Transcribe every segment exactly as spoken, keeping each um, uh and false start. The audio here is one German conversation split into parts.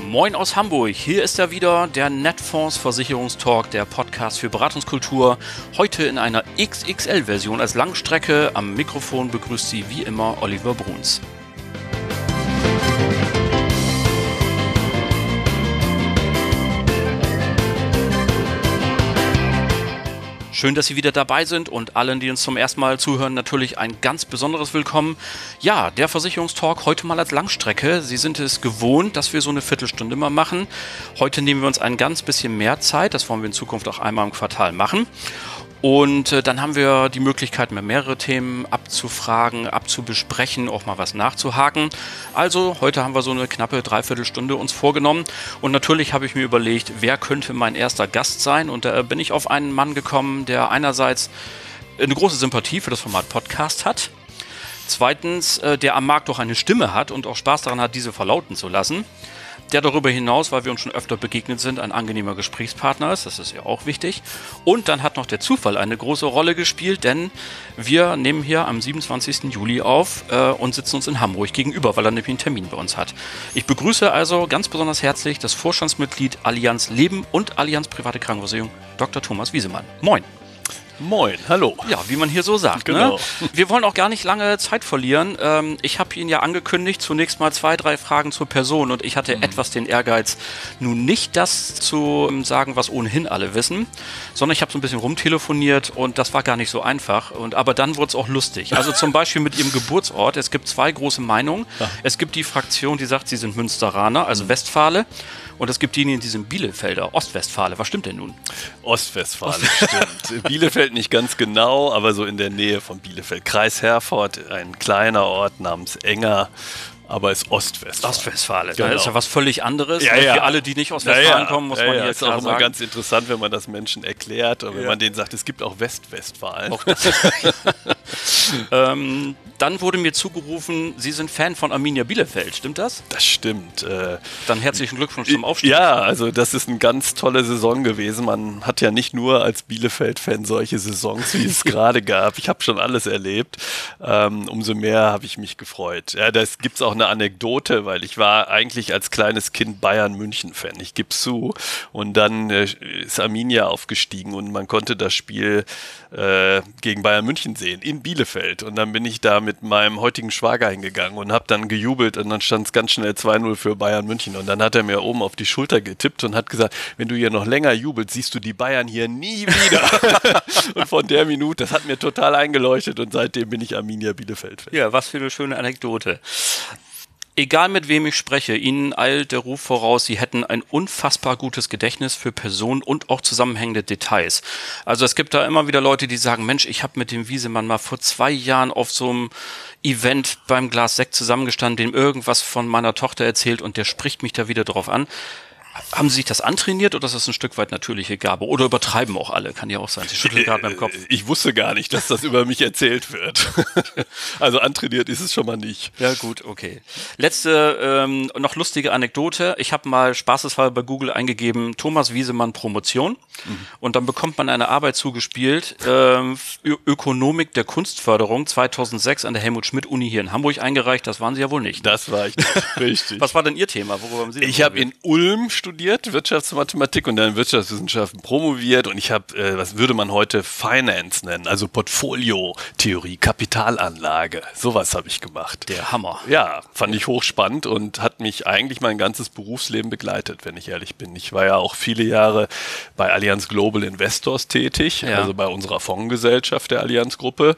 Moin aus Hamburg, hier ist er wieder, der Netfonds Versicherungstalk, der Podcast für Beratungskultur. Heute in einer X X L-Version als Langstrecke. Am Mikrofon begrüßt Sie wie immer Oliver Bruns. Schön, dass Sie wieder dabei sind und allen, die uns zum ersten Mal zuhören, natürlich ein ganz besonderes Willkommen. Ja, der Versicherungstalk heute mal als Langstrecke. Sie sind es gewohnt, dass wir so eine Viertelstunde mal machen. Heute nehmen wir uns ein ganz bisschen mehr Zeit. Das wollen wir in Zukunft auch einmal im Quartal machen. Und äh, dann haben wir die Möglichkeit, mehr mehrere Themen abzufragen, abzubesprechen, auch mal was nachzuhaken. Also heute haben wir so eine knappe Dreiviertelstunde uns vorgenommen. Und natürlich habe ich mir überlegt, wer könnte mein erster Gast sein. Und da bin ich auf einen Mann gekommen, der einerseits eine große Sympathie für das Format Podcast hat. Zweitens, äh, der am Markt auch eine Stimme hat und auch Spaß daran hat, diese verlauten zu lassen. Der darüber hinaus, weil wir uns schon öfter begegnet sind, ein angenehmer Gesprächspartner ist. Das ist ja auch wichtig. Und dann hat noch der Zufall eine große Rolle gespielt, denn wir nehmen hier am siebenundzwanzigsten Juli auf äh, und sitzen uns in Hamburg gegenüber, weil er nämlich einen Termin bei uns hat. Ich begrüße also ganz besonders herzlich das Vorstandsmitglied Allianz Leben und Allianz Private Krankenversicherung, Doktor Thomas Wiesemann. Moin. Moin, hallo. Ja, wie man hier so sagt. Genau. Ne? Wir wollen auch gar nicht lange Zeit verlieren. Ähm, ich habe Ihnen ja angekündigt, zunächst mal zwei, drei Fragen zur Person und ich hatte mhm. etwas den Ehrgeiz, nun nicht das zu sagen, was ohnehin alle wissen, sondern ich habe so ein bisschen rumtelefoniert und das war gar nicht so einfach. Und, aber dann wurde es auch lustig. Also zum Beispiel mit Ihrem Geburtsort. Es gibt zwei große Meinungen. Ja. Es gibt die Fraktion, die sagt, Sie sind Münsteraner, also mhm. Westfale. Und es gibt diejenigen, die sind Bielefelder, Ostwestfale. Was stimmt denn nun? Ostwestfale, stimmt. Bielefeld nicht ganz genau, aber so in der Nähe von Bielefeld. Kreis Herford, ein kleiner Ort namens Enger, aber ist Ostwestfale. Ostwestfale, genau. Das ist ja was völlig anderes. Ja, ja. Für alle, die nicht aus Westfalen ja, ja. kommen, muss ja, man ja. hier ist klar auch immer sagen. ganz interessant, wenn man das Menschen erklärt und wenn ja. man denen sagt, es gibt auch Westwestfalen. Auch das. ähm, dann wurde mir zugerufen, Sie sind Fan von Arminia Bielefeld, stimmt das? Das stimmt. Äh, dann herzlichen Glückwunsch zum Aufstieg. Ja, also das ist eine ganz tolle Saison gewesen. Man hat ja nicht nur als Bielefeld-Fan solche Saisons, wie es gerade gab. Ich habe schon alles erlebt. Ähm, umso mehr habe ich mich gefreut. Ja, da gibt es auch eine Anekdote, weil ich war eigentlich als kleines Kind Bayern-München-Fan. Ich gebe es zu. Und dann äh, ist Arminia aufgestiegen und man konnte das Spiel äh, gegen Bayern München sehen in Bielefeld. Und dann bin ich da mit meinem heutigen Schwager hingegangen und habe dann gejubelt und dann stand es ganz schnell zwei null für Bayern München. Und dann hat er mir oben auf die Schulter getippt und hat gesagt, wenn du hier noch länger jubelst, siehst du die Bayern hier nie wieder. Und von der Minute, das hat mir total eingeleuchtet und seitdem bin ich Arminia Bielefeld-Fan. Ja, was für eine schöne Anekdote. Egal mit wem ich spreche, Ihnen eilt der Ruf voraus, Sie hätten ein unfassbar gutes Gedächtnis für Personen und auch zusammenhängende Details. Also es gibt da immer wieder Leute, die sagen, Mensch, ich habe mit dem Wiesemann mal vor zwei Jahren auf so einem Event beim Glas Sekt zusammengestanden, dem irgendwas von meiner Tochter erzählt und der spricht mich da wieder drauf an. Haben Sie sich das antrainiert oder ist das ein Stück weit natürliche Gabe? Oder übertreiben auch alle? Kann ja auch sein. Sie schütteln gerade beim Kopf. Ich wusste gar nicht, dass das über mich erzählt wird. Also antrainiert ist es schon mal nicht. Ja gut, okay. Letzte, ähm, noch lustige Anekdote. Ich habe mal spaßeshalber bei Google eingegeben, Thomas Wiesemann Promotion. Mhm. Und dann bekommt man eine Arbeit zugespielt, ähm, Ö- Ökonomik der Kunstförderung zweitausendsechs an der Helmut-Schmidt-Uni hier in Hamburg eingereicht. Das waren Sie ja wohl nicht. Das war ich nicht, richtig. Was war denn Ihr Thema? Worüber haben Sie denn Ich habe in Ulm studiert, Wirtschaftsmathematik und dann Wirtschaftswissenschaften promoviert und ich habe, äh, was würde man heute Finance nennen, also Portfoliotheorie, Kapitalanlage, sowas habe ich gemacht. Der Hammer. Ja, fand ich hochspannend und hat mich eigentlich mein ganzes Berufsleben begleitet, wenn ich ehrlich bin. Ich war ja auch viele Jahre bei Allianz Global Investors tätig, ja. also bei unserer Fondsgesellschaft der Allianz-Gruppe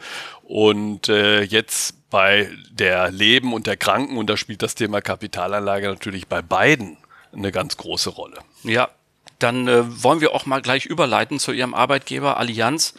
und äh, jetzt bei der Leben und der Kranken und da spielt das Thema Kapitalanlage natürlich bei beiden eine ganz große Rolle. Ja, dann äh, wollen wir auch mal gleich überleiten zu Ihrem Arbeitgeber Allianz.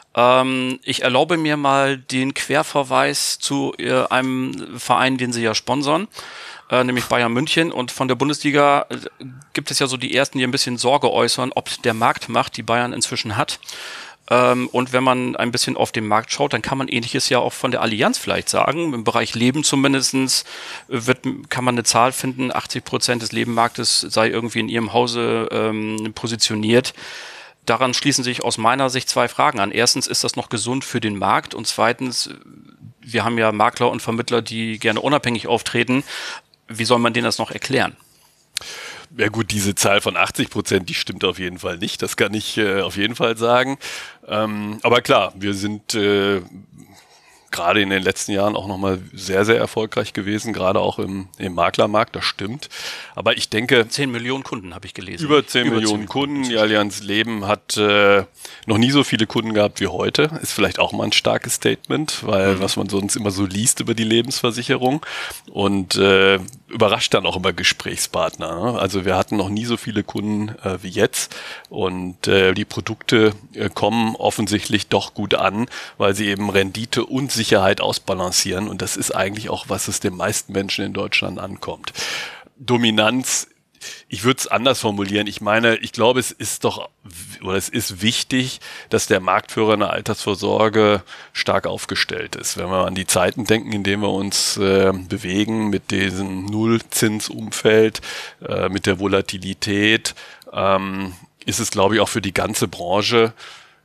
Ähm, ich erlaube mir mal den Querverweis zu äh, einem Verein, den Sie ja sponsern, äh, nämlich Bayern München. Und von der Bundesliga äh, gibt es ja so die Ersten, die ein bisschen Sorge äußern, ob der Marktmacht, die Bayern inzwischen hat. Ähm, und wenn man ein bisschen auf den Markt schaut, dann kann man Ähnliches ja auch von der Allianz vielleicht sagen. Im Bereich Leben zumindestens wird, kann man eine Zahl finden, achtzig Prozent des Lebenmarktes sei irgendwie in Ihrem Hause ähm, positioniert. Daran schließen sich aus meiner Sicht zwei Fragen an. Erstens, ist das noch gesund für den Markt? Und zweitens, wir haben ja Makler und Vermittler, die gerne unabhängig auftreten. Wie soll man denen das noch erklären? Ja gut, diese Zahl von achtzig Prozent, die stimmt auf jeden Fall nicht. Das kann ich äh, auf jeden Fall sagen. Ähm, aber klar, wir sind äh, gerade in den letzten Jahren auch nochmal sehr, sehr erfolgreich gewesen, gerade auch im, im Maklermarkt, das stimmt. Aber ich denke... zehn Millionen Kunden habe ich gelesen. Über zehn Millionen Kunden. Die Allianz Leben hat äh, noch nie so viele Kunden gehabt wie heute. Ist vielleicht auch mal ein starkes Statement, weil mhm. was man sonst immer so liest über die Lebensversicherung und äh, überrascht dann auch immer Gesprächspartner. Ne? Also wir hatten noch nie so viele Kunden äh, wie jetzt und äh, die Produkte äh, kommen offensichtlich doch gut an, weil sie eben Rendite und Sicherheit ausbalancieren und das ist eigentlich auch, was es den meisten Menschen in Deutschland ankommt. Dominanz, ich würde es anders formulieren. Ich meine, ich glaube, es ist doch, oder es ist wichtig, dass der Marktführer in der Altersvorsorge stark aufgestellt ist. Wenn wir an die Zeiten denken, in denen wir uns äh, bewegen, mit diesem Nullzinsumfeld, äh, mit der Volatilität, ähm, ist es, glaube ich, auch für die ganze Branche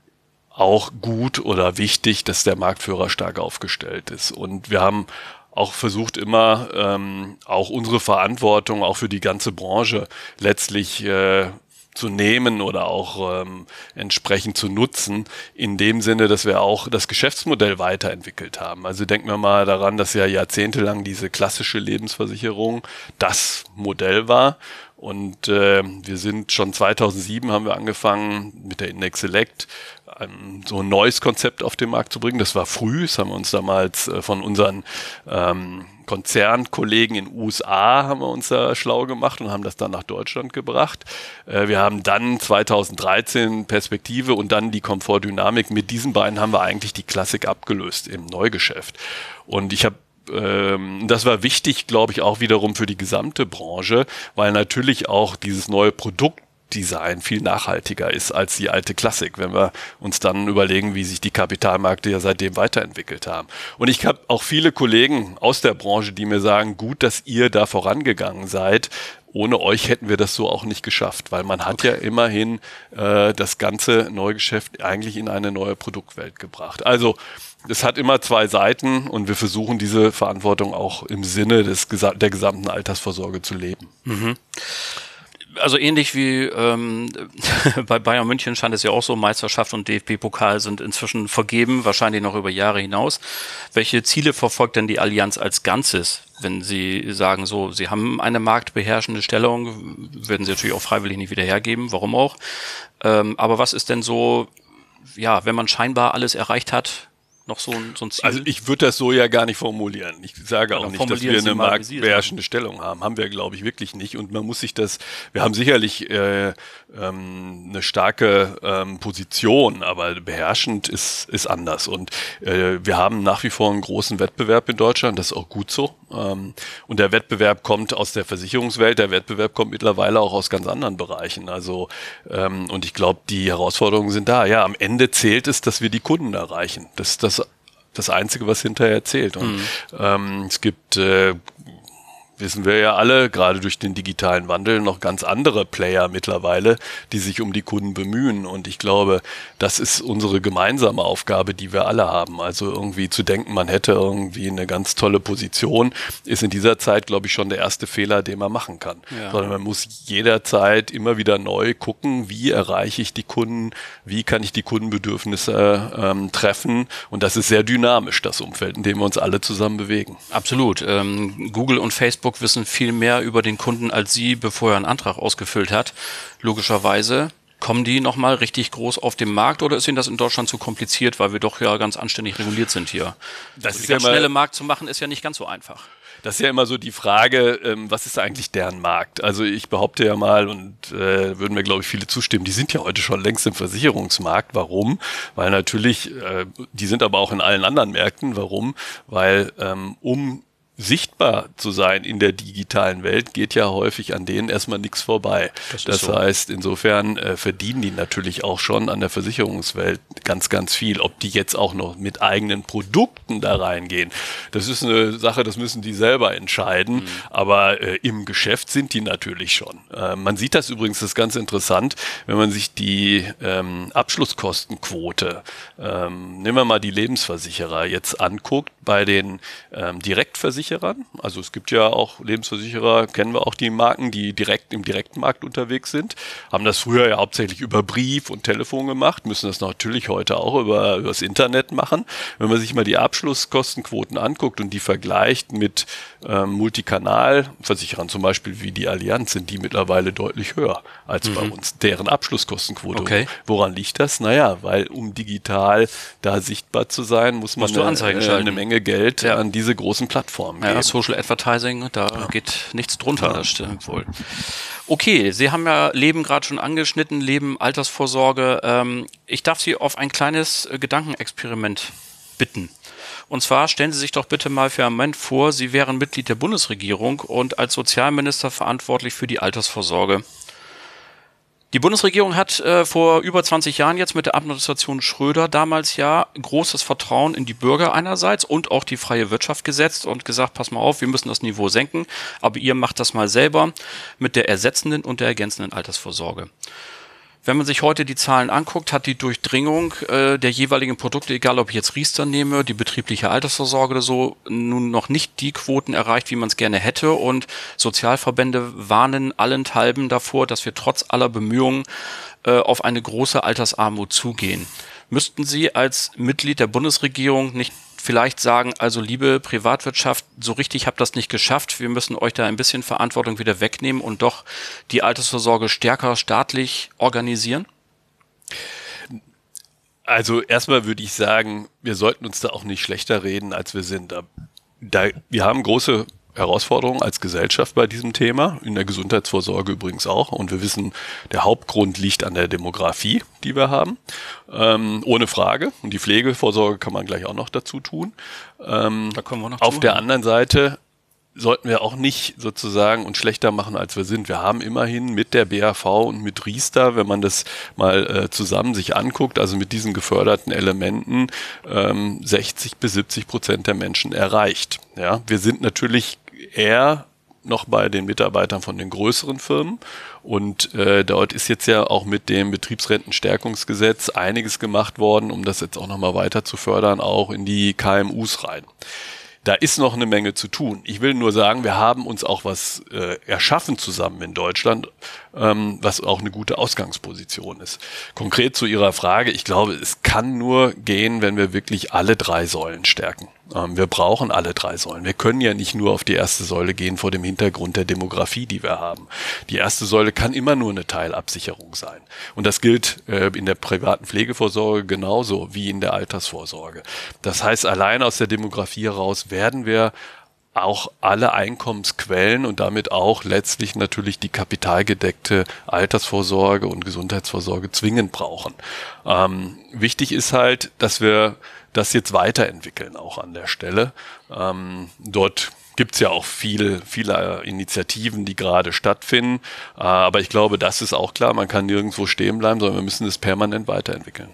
auch gut oder wichtig, dass der Marktführer stark aufgestellt ist. Und wir haben auch versucht immer, ähm, auch unsere Verantwortung auch für die ganze Branche letztlich äh, zu nehmen oder auch ähm, entsprechend zu nutzen, in dem Sinne, dass wir auch das Geschäftsmodell weiterentwickelt haben. Also denken wir mal daran, dass ja jahrzehntelang diese klassische Lebensversicherung das Modell war. Und äh, wir sind schon zweitausendsieben haben wir angefangen mit der Index Select ein, so ein neues Konzept auf den Markt zu bringen. Das war früh, das haben wir uns damals äh, von unseren ähm, Konzernkollegen in den U S A haben wir uns da schlau gemacht und haben das dann nach Deutschland gebracht. Äh, wir haben dann zweitausenddreizehn Perspektive und dann die Komfortdynamik. Mit diesen beiden haben wir eigentlich die Klassik abgelöst im Neugeschäft. Und ich habe das war wichtig, glaube ich, auch wiederum für die gesamte Branche, weil natürlich auch dieses neue Produktdesign viel nachhaltiger ist als die alte Klassik, wenn wir uns dann überlegen, wie sich die Kapitalmärkte ja seitdem weiterentwickelt haben. Und ich habe auch viele Kollegen aus der Branche, die mir sagen, gut, dass ihr da vorangegangen seid. Ohne euch hätten wir das so auch nicht geschafft, weil man hat okay. ja immerhin äh, das ganze Neugeschäft eigentlich in eine neue Produktwelt gebracht. Also es hat immer zwei Seiten und wir versuchen diese Verantwortung auch im Sinne des, der gesamten Altersvorsorge zu leben. Mhm. Also ähnlich wie ähm, bei Bayern München scheint es ja auch so, Meisterschaft und D F B-Pokal sind inzwischen vergeben, wahrscheinlich noch über Jahre hinaus. Welche Ziele verfolgt denn die Allianz als Ganzes? Wenn Sie sagen, so, Sie haben eine marktbeherrschende Stellung, werden Sie natürlich auch freiwillig nicht wieder hergeben, warum auch. Ähm, aber was ist denn so, ja, wenn man scheinbar alles erreicht hat, noch so ein, so ein Ziel? Also ich würde das so ja gar nicht formulieren. Ich sage auch nicht, dass wir eine marktbeherrschende Stellung haben. Haben wir, glaube ich, wirklich nicht. Und man muss sich das, wir haben sicherlich äh, ähm, eine starke ähm, Position, aber beherrschend ist, ist anders. Und äh, wir haben nach wie vor einen großen Wettbewerb in Deutschland, das ist auch gut so. Ähm, und der Wettbewerb kommt aus der Versicherungswelt, der Wettbewerb kommt mittlerweile auch aus ganz anderen Bereichen. Also ähm, und ich glaube, die Herausforderungen sind da. Ja, am Ende zählt es, dass wir die Kunden erreichen. Das, das das Einzige, was hinterher zählt. Und mhm. ähm, es gibt, äh, wissen wir ja alle, gerade durch den digitalen Wandel noch ganz andere Player mittlerweile, die sich um die Kunden bemühen. Und ich glaube, das ist unsere gemeinsame Aufgabe, die wir alle haben. Also irgendwie zu denken, man hätte irgendwie eine ganz tolle Position, ist in dieser Zeit, glaube ich, schon der erste Fehler, den man machen kann. Ja. Sondern man muss jederzeit immer wieder neu gucken, wie erreiche ich die Kunden, wie kann ich die Kundenbedürfnisse ähm, treffen. Und das ist sehr dynamisch, das Umfeld, in dem wir uns alle zusammen bewegen. Absolut. Ähm, Google und Facebook wissen viel mehr über den Kunden als Sie, bevor er einen Antrag ausgefüllt hat. Logischerweise. Kommen die nochmal richtig groß auf den Markt oder ist Ihnen das in Deutschland zu kompliziert, weil wir doch ja ganz anständig reguliert sind hier? Das also ist die ganz ja schnelle Markt zu machen, ist ja nicht ganz so einfach. Das ist ja immer so die Frage, ähm, was ist eigentlich deren Markt? Also ich behaupte ja mal, und äh, würden mir, glaube ich, viele zustimmen, die sind ja heute schon längst im Versicherungsmarkt. Warum? Weil natürlich, äh, die sind aber auch in allen anderen Märkten. Warum? Weil ähm, um sichtbar zu sein in der digitalen Welt, geht ja häufig an denen erstmal nichts vorbei. Das, das so. heißt, insofern äh, verdienen die natürlich auch schon an der Versicherungswelt ganz, ganz viel. Ob die jetzt auch noch mit eigenen Produkten da reingehen, das ist eine Sache, das müssen die selber entscheiden. Mhm. Aber äh, im Geschäft sind die natürlich schon. Äh, man sieht das übrigens, das ist ganz interessant, wenn man sich die ähm, Abschlusskostenquote, ähm, nehmen wir mal die Lebensversicherer jetzt anguckt, bei den ähm, Direktversicherern, Versicherern. Also es gibt ja auch Lebensversicherer, kennen wir auch die Marken, die direkt im Direktmarkt unterwegs sind. Haben das früher ja hauptsächlich über Brief und Telefon gemacht, müssen das natürlich heute auch über, über das Internet machen. Wenn man sich mal die Abschlusskostenquoten anguckt und die vergleicht mit ähm, Multikanalversicherern, zum Beispiel wie die Allianz, sind die mittlerweile deutlich höher als mhm. bei uns, deren Abschlusskostenquote. Okay. Woran liegt das? Naja, weil um digital da sichtbar zu sein, muss man eine, äh, eine Menge Geld ja. an diese großen Plattformen ja, geben. Social Advertising, da ja. geht nichts drunter, ja. das stimmt wohl. Okay, Sie haben ja Leben gerade schon angeschnitten, Leben, Altersvorsorge. Ähm, ich darf Sie auf ein kleines äh, Gedankenexperiment bitten. Und zwar stellen Sie sich doch bitte mal für einen Moment vor, Sie wären Mitglied der Bundesregierung und als Sozialminister verantwortlich für die Altersvorsorge. Die Bundesregierung hat äh, vor über zwanzig Jahren jetzt mit der Administration Schröder damals ja großes Vertrauen in die Bürger einerseits und auch die freie Wirtschaft gesetzt und gesagt, pass mal auf, wir müssen das Niveau senken, aber ihr macht das mal selber mit der ersetzenden und der ergänzenden Altersvorsorge. Wenn man sich heute die Zahlen anguckt, hat die Durchdringung äh, der jeweiligen Produkte, egal ob ich jetzt Riester nehme, die betriebliche Altersvorsorge oder so, nun noch nicht die Quoten erreicht, wie man es gerne hätte. Und Sozialverbände warnen allenthalben davor, dass wir trotz aller Bemühungen äh, auf eine große Altersarmut zugehen. Müssten Sie als Mitglied der Bundesregierung nicht vielleicht sagen, also liebe Privatwirtschaft, so richtig habt das nicht geschafft, wir müssen euch da ein bisschen Verantwortung wieder wegnehmen und doch die Altersvorsorge stärker staatlich organisieren? Also erstmal würde ich sagen, wir sollten uns da auch nicht schlechter reden, als wir sind. Da, wir haben große Herausforderungen als Gesellschaft bei diesem Thema, in der Gesundheitsvorsorge übrigens auch. Und wir wissen, der Hauptgrund liegt an der Demografie, die wir haben, ähm, ohne Frage. Und die Pflegevorsorge kann man gleich auch noch dazu tun. Ähm, da kommen wir noch auf zu. der anderen Seite sollten wir auch nicht sozusagen uns schlechter machen, als wir sind. Wir haben immerhin mit der B A V und mit Riester, wenn man das mal äh, zusammen sich anguckt, also mit diesen geförderten Elementen, ähm, sechzig bis siebzig Prozent der Menschen erreicht. Ja, wir sind natürlich eher noch bei den Mitarbeitern von den größeren Firmen und äh, dort ist jetzt ja auch mit dem Betriebsrentenstärkungsgesetz einiges gemacht worden, um das jetzt auch nochmal weiter zu fördern, auch in die K M Us rein. Da ist noch eine Menge zu tun. Ich will nur sagen, wir haben uns auch was äh, erschaffen zusammen in Deutschland, ähm, was auch eine gute Ausgangsposition ist. Konkret zu Ihrer Frage, ich glaube, es kann nur gehen, wenn wir wirklich alle drei Säulen stärken. Ähm, wir brauchen alle drei Säulen. Wir können ja nicht nur auf die erste Säule gehen vor dem Hintergrund der Demografie, die wir haben. Die erste Säule kann immer nur eine Teilabsicherung sein. Und das gilt äh, in der privaten Pflegevorsorge genauso wie in der Altersvorsorge. Das heißt, allein aus der Demografie heraus werden wir auch alle Einkommensquellen und damit auch letztlich natürlich die kapitalgedeckte Altersvorsorge und Gesundheitsvorsorge zwingend brauchen. Ähm, wichtig ist halt, dass wir das jetzt weiterentwickeln, auch an der Stelle. Ähm, dort gibt's ja auch viel, viele Initiativen, die gerade stattfinden. Äh, aber ich glaube, das ist auch klar, man kann nirgendwo stehen bleiben, sondern wir müssen es permanent weiterentwickeln.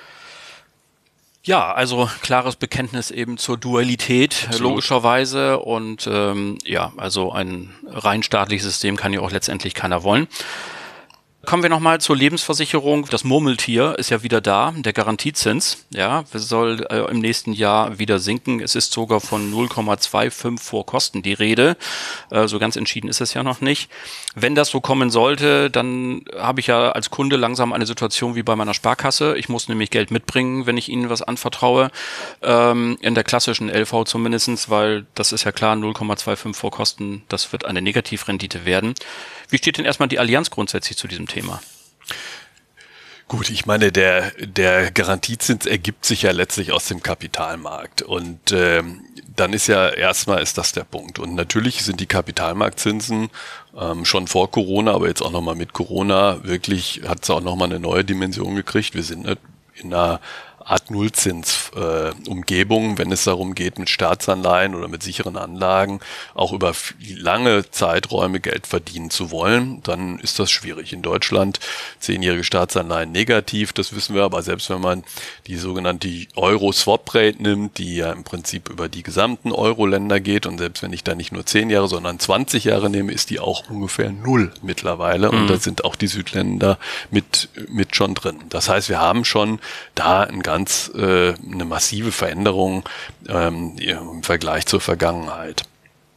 Ja, also klares Bekenntnis eben zur Dualität, Absolut. logischerweise. Und ähm, ja, also ein rein staatliches System kann ja auch letztendlich keiner wollen. Kommen wir nochmal zur Lebensversicherung. Das Murmeltier ist ja wieder da, der Garantiezins. Ja, soll äh, im nächsten Jahr wieder sinken. Es ist sogar von null Komma fünfundzwanzig vor Kosten die Rede. Äh, so ganz entschieden ist es ja noch nicht. Wenn das so kommen sollte, dann habe ich ja als Kunde langsam eine Situation wie bei meiner Sparkasse. Ich muss nämlich Geld mitbringen, wenn ich Ihnen was anvertraue. Ähm, in der klassischen L V zumindestens, weil das ist ja klar, null Komma fünfundzwanzig vor Kosten, das wird eine Negativrendite werden. Wie steht denn erstmal die Allianz grundsätzlich zu diesem Thema? Gut, ich meine, der, der Garantiezins ergibt sich ja letztlich aus dem Kapitalmarkt und ähm, dann ist ja erstmal ist das der Punkt. Und natürlich sind die Kapitalmarktzinsen ähm, schon vor Corona, aber jetzt auch nochmal mit Corona wirklich, hat es auch nochmal eine neue Dimension gekriegt. Wir sind in einer Art Nullzins-Umgebung, äh, wenn es darum geht, mit Staatsanleihen oder mit sicheren Anlagen auch über lange Zeiträume Geld verdienen zu wollen, dann ist das schwierig. In Deutschland zehnjährige Staatsanleihen negativ, das wissen wir, aber selbst wenn man die sogenannte Euro-Swap-Rate nimmt, die ja im Prinzip über die gesamten Euro-Länder geht und selbst wenn ich da nicht nur zehn Jahre, sondern zwanzig Jahre nehme, ist die auch ungefähr null mittlerweile mhm. und da sind auch die Südländer mit, mit schon drin. Das heißt, wir haben schon da ein ganz Ganz, äh, eine massive Veränderung ähm, im Vergleich zur Vergangenheit.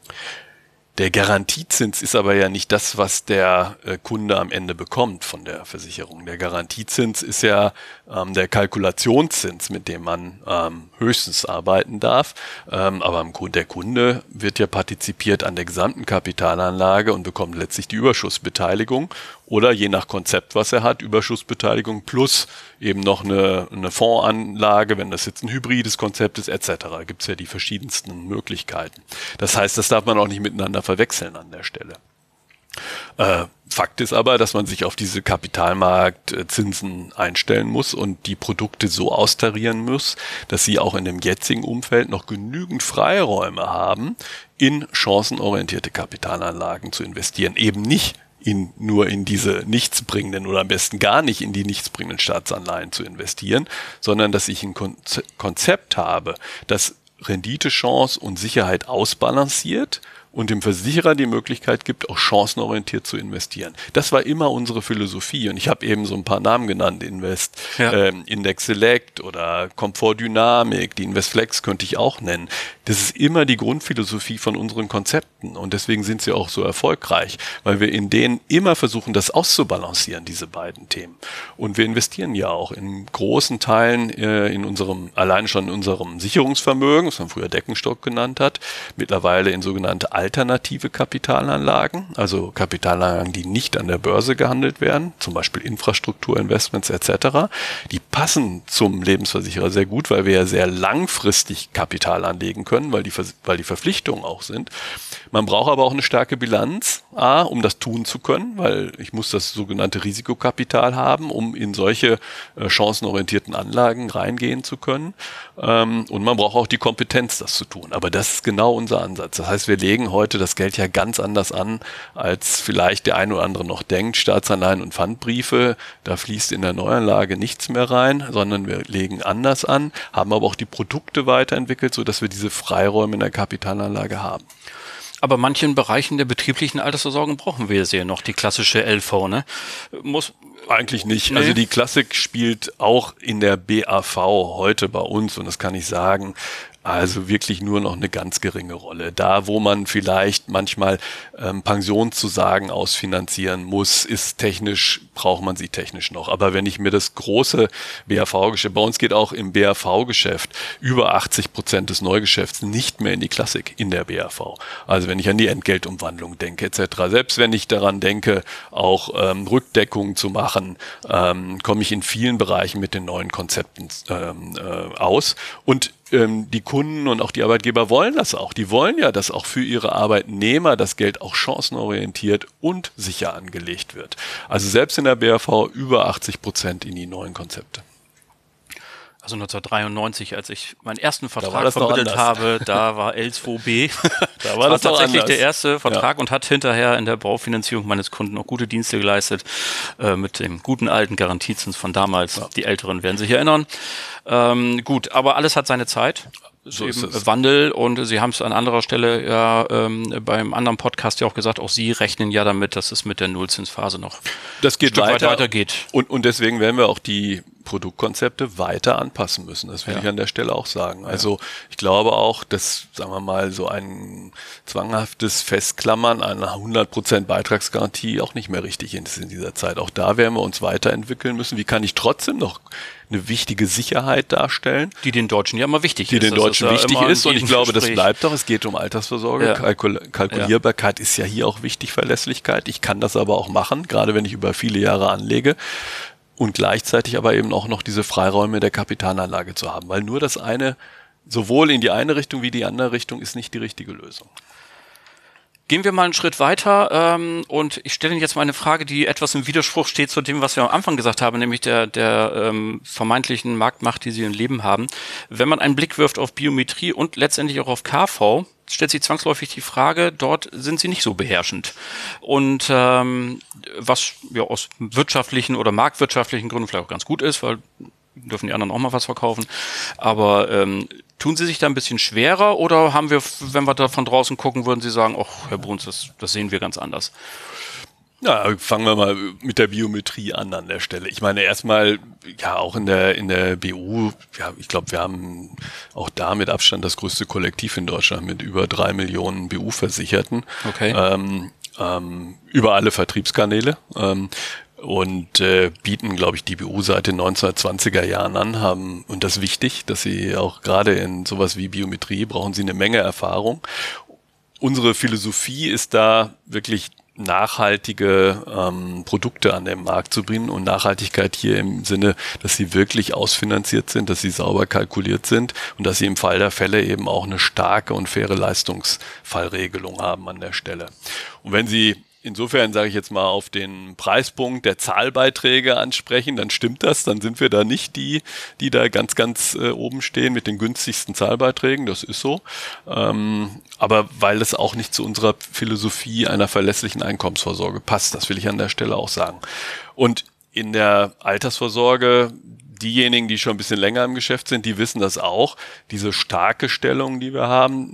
Der Garantiezins ist aber ja nicht das, was der äh, Kunde am Ende bekommt von der Versicherung. Der Garantiezins ist ja ähm, der Kalkulationszins, mit dem man ähm, höchstens arbeiten darf. Ähm, aber im Grunde der Kunde wird ja partizipiert an der gesamten Kapitalanlage und bekommt letztlich die Überschussbeteiligung oder je nach Konzept, was er hat, Überschussbeteiligung plus eben noch eine, eine Fondsanlage, wenn das jetzt ein hybrides Konzept ist, et cetera. Gibt es ja die verschiedensten Möglichkeiten. Das heißt, das darf man auch nicht miteinander verwechseln an der Stelle. Äh, Fakt ist aber, dass man sich auf diese Kapitalmarktzinsen einstellen muss und die Produkte so austarieren muss, dass sie auch in dem jetzigen Umfeld noch genügend Freiräume haben, in chancenorientierte Kapitalanlagen zu investieren. Eben nicht in, nur in diese nichtsbringenden oder am besten gar nicht in die nichtsbringenden Staatsanleihen zu investieren, sondern dass ich ein Konzept habe, das Rendite, Chance und Sicherheit ausbalanciert und dem Versicherer die Möglichkeit gibt, auch chancenorientiert zu investieren. Das war immer unsere Philosophie und ich habe eben so ein paar Namen genannt, Invest, ja. ähm, Index Select oder Komfort Dynamik, die Investflex könnte ich auch nennen. Das ist immer die Grundphilosophie von unseren Konzepten und deswegen sind sie auch so erfolgreich, weil wir in denen immer versuchen, das auszubalancieren, diese beiden Themen. Und wir investieren ja auch in großen Teilen äh, in unserem, allein schon in unserem Sicherungsvermögen, was man früher Deckenstock genannt hat, mittlerweile in sogenannte alternative Kapitalanlagen, also Kapitalanlagen, die nicht an der Börse gehandelt werden, zum Beispiel Infrastrukturinvestments et cetera. Die passen zum Lebensversicherer sehr gut, weil wir ja sehr langfristig Kapital anlegen können, weil die, weil die Verpflichtungen auch sind. Man braucht aber auch eine starke Bilanz, A, um das tun zu können, weil ich muss das sogenannte Risikokapital haben, um in solche äh, chancenorientierten Anlagen reingehen zu können. Ähm, und man braucht auch die Kompetenz, das zu tun. Aber das ist genau unser Ansatz. Das heißt, wir legen heute das Geld ja ganz anders an, als vielleicht der ein oder andere noch denkt. Staatsanleihen und Pfandbriefe, da fließt in der Neuanlage nichts mehr rein, sondern wir legen anders an, haben aber auch die Produkte weiterentwickelt, sodass wir diese Freiräume in der Kapitalanlage haben. Aber manchen Bereichen der betrieblichen Altersvorsorge brauchen wir ja noch die klassische L V, ne? Muss Eigentlich nicht. Nee. Also die Klassik spielt auch in der B A V heute bei uns und das kann ich sagen, also wirklich nur noch eine ganz geringe Rolle. Da, wo man vielleicht manchmal ähm, Pensionszusagen ausfinanzieren muss, ist technisch, braucht man sie technisch noch. Aber wenn ich mir das große B A V-Geschäft, bei uns geht auch im B A V-Geschäft über achtzig Prozent des Neugeschäfts nicht mehr in die Klassik in der B A V. Also wenn ich an die Entgeltumwandlung denke et cetera. Selbst wenn ich daran denke, auch ähm, Rückdeckungen zu machen, ähm, komme ich in vielen Bereichen mit den neuen Konzepten ähm, äh, aus. Und die Kunden und auch die Arbeitgeber wollen das auch. Die wollen ja, dass auch für ihre Arbeitnehmer das Geld auch chancenorientiert und sicher angelegt wird. Also selbst in der B A V über achtzig Prozent in die neuen Konzepte. Also neunzehnhundertdreiundneunzig, als ich meinen ersten Vertrag vermittelt habe, da war L zwei B. Da war, war das tatsächlich der erste Vertrag ja. und hat hinterher in der Baufinanzierung meines Kunden auch gute Dienste geleistet, äh, mit dem guten alten Garantiezins von damals. Ja. Die Älteren werden sich erinnern. Ähm, gut, aber alles hat seine Zeit. So ist eben Wandel und Sie haben es an anderer Stelle ja ähm, beim anderen Podcast ja auch gesagt, auch Sie rechnen ja damit, dass es mit der Nullzinsphase noch das geht ein Stück weiter. weit weitergeht. Und, und deswegen werden wir auch die Produktkonzepte weiter anpassen müssen. Das will ja. ich an der Stelle auch sagen. Also ja. ich glaube auch, dass, sagen wir mal, so ein zwanghaftes Festklammern an einer hundert Prozent Beitragsgarantie auch nicht mehr richtig ist in dieser Zeit. Auch da werden wir uns weiterentwickeln müssen. Wie kann ich trotzdem noch eine wichtige Sicherheit darstellen? Die den Deutschen ja immer wichtig die ist. Die den Deutschen ist wichtig ja ist. Und ich glaube, das bleibt doch. Es geht um Altersvorsorge. Ja. Kalkul- Kalkulierbarkeit ja. ist ja hier auch wichtig, Verlässlichkeit. Ich kann das aber auch machen, gerade wenn ich über viele Jahre anlege. Und gleichzeitig aber eben auch noch diese Freiräume der Kapitalanlage zu haben. Weil nur das eine, sowohl in die eine Richtung wie die andere Richtung, ist nicht die richtige Lösung. Gehen wir mal einen Schritt weiter ähm, und ich stelle Ihnen jetzt mal eine Frage, die etwas im Widerspruch steht zu dem, was wir am Anfang gesagt haben, nämlich der, der ähm, vermeintlichen Marktmacht, die Sie im Leben haben. Wenn man einen Blick wirft auf Biometrie und letztendlich auch auf K V, stellt sich zwangsläufig die Frage, dort sind sie nicht so beherrschend. Und ähm, was ja aus wirtschaftlichen oder marktwirtschaftlichen Gründen vielleicht auch ganz gut ist, weil dürfen die anderen auch mal was verkaufen. Aber ähm, tun Sie sich da ein bisschen schwerer oder haben wir, wenn wir da von draußen gucken, würden Sie sagen, ach, Herr Bruns, das, das sehen wir ganz anders? Ja, fangen wir mal mit der Biometrie an an der Stelle. Ich meine, erstmal, ja, auch in der, in der B U, ja, ich glaube, wir haben auch da mit Abstand das größte Kollektiv in Deutschland mit über drei Millionen B U-Versicherten. Okay. Ähm, ähm, über alle Vertriebskanäle. Ähm, und äh, bieten, glaube ich, die B U seit den neunzehnhundertzwanziger Jahren an, haben, und das ist wichtig, dass sie auch gerade in sowas wie Biometrie brauchen sie eine Menge Erfahrung. Unsere Philosophie ist da wirklich nachhaltige ähm, Produkte an den Markt zu bringen, und Nachhaltigkeit hier im Sinne, dass sie wirklich ausfinanziert sind, dass sie sauber kalkuliert sind und dass sie im Fall der Fälle eben auch eine starke und faire Leistungsfallregelung haben an der Stelle. Und wenn Sie insofern, sage ich jetzt mal, auf den Preispunkt der Zahlbeiträge ansprechen, dann stimmt das, dann sind wir da nicht die, die da ganz, ganz äh, oben stehen mit den günstigsten Zahlbeiträgen, das ist so. Ähm, aber weil es auch nicht zu unserer Philosophie einer verlässlichen Einkommensvorsorge passt, das will ich an der Stelle auch sagen. Und in der Altersvorsorge, diejenigen, die schon ein bisschen länger im Geschäft sind, die wissen das auch, diese starke Stellung, die wir haben,